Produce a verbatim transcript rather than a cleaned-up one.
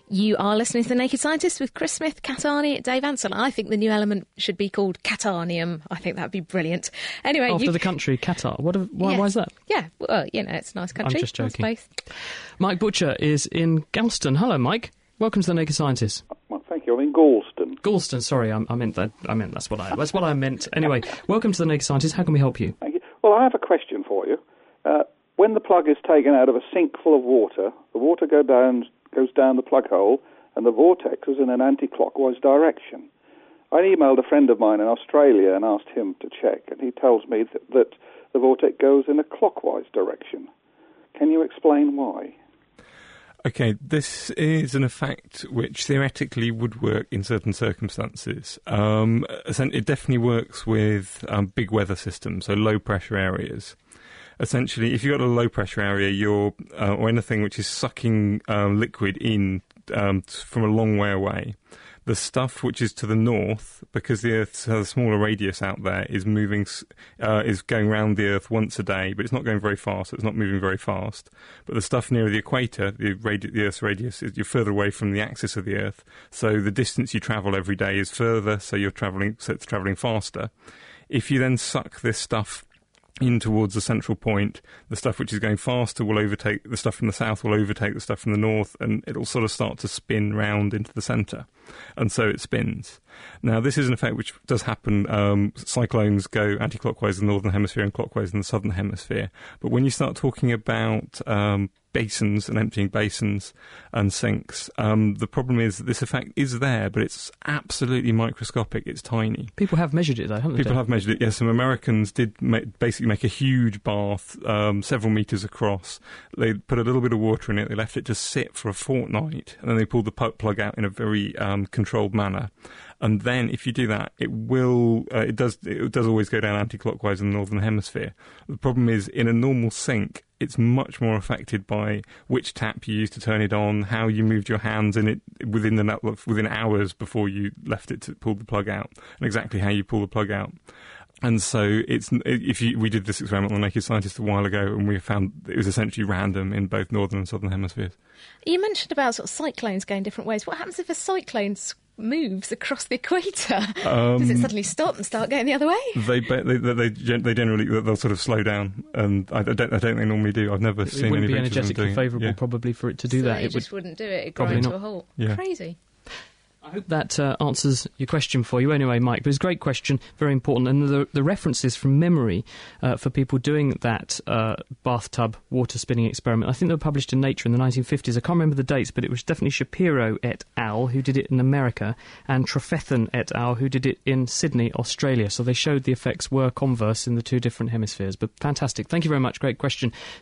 You are listening to The Naked Scientist with Chris Smith, Kat Arney, Dave Ansell. I think the new element should be called Qatarnium. I think that'd be brilliant. Anyway, after you... the country Qatar. What? Have, why, yeah. why is that? Yeah, well, you know, it's a nice country. I'm just joking. Both. Mike Butcher is in Galston. Hello, Mike. Welcome to The Naked Scientist. Well, thank you. I'm in Galston. Galston. Sorry, I, I meant that. I meant that's what I. That's what I meant. Anyway, welcome to The Naked Scientist. How can we help you? Thank you. Well, I have a question for you. Uh, when the plug is taken out of a sink full of water, the water go down, goes down the plug hole, and the vortex is in an anti-clockwise direction. I emailed a friend of mine in Australia and asked him to check, and he tells me that, that the vortex goes in a clockwise direction. Can you explain why? Okay, this is an effect which theoretically would work in certain circumstances. Um, it definitely works with um, big weather systems, so low-pressure areas. Essentially, if you've got a low-pressure area, you're uh, or anything which is sucking um, liquid in um, from a long way away, the stuff which is to the north, because the Earth has a smaller radius out there, is moving, uh, is going around the Earth once a day, but it's not going very fast, so it's not moving very fast. But the stuff nearer the equator, the, radi- the Earth's radius, is, you're further away from the axis of the Earth, so the distance you travel every day is further, so you're travelling, so it's travelling faster. If you then suck this stuff in towards the central point, the stuff which is going faster will overtake, the stuff from the south will overtake the stuff from the north, and it'll sort of start to spin round into the centre. And so it spins. Now, this is an effect which does happen. Um, cyclones go anti-clockwise in the northern hemisphere and clockwise in the southern hemisphere. But when you start talking about um, basins and emptying basins and sinks, um, the problem is that this effect is there, but it's absolutely microscopic. It's tiny. People have measured it, though, haven't they? People have measured it, yes. Some Americans did ma- basically make a huge bath, um, several metres across. They put a little bit of water in it. They left it to sit for a fortnight, and then they pulled the pu- plug out in a very um, controlled manner. And then, if you do that, it will. Uh, it does. It does always go down anti-clockwise in the northern hemisphere. The problem is, in a normal sink, it's much more affected by which tap you used to turn it on, how you moved your hands in it within the within hours before you left it to pull the plug out, and exactly how you pull the plug out. And so it's if you, we did this experiment on Naked Scientist a while ago, and we found it was essentially random in both northern and southern hemispheres. You mentioned about sort of cyclones going different ways. What happens if a cyclone moves across the equator? Um, Does it suddenly stop and start going the other way? They they they, they generally they'll sort of slow down, and I don't I don't think they normally do. I've never it seen wouldn't any be pictures of them doing energetically favourable, yeah. probably, for it to do so that. It, it just would, wouldn't do it. It'd probably grind to not. a halt. Yeah. Crazy. I hope that uh, answers your question for you anyway, Mike. But it's a great question, very important. And the, the references from memory uh, for people doing that uh, bathtub water spinning experiment, I think they were published in Nature in the nineteen fifties. I can't remember the dates, but it was definitely Shapiro et al. Who did it in America, and Trefethen et al. Who did it in Sydney, Australia. So they showed the effects were converse in the two different hemispheres. But fantastic. Thank you very much. Great question.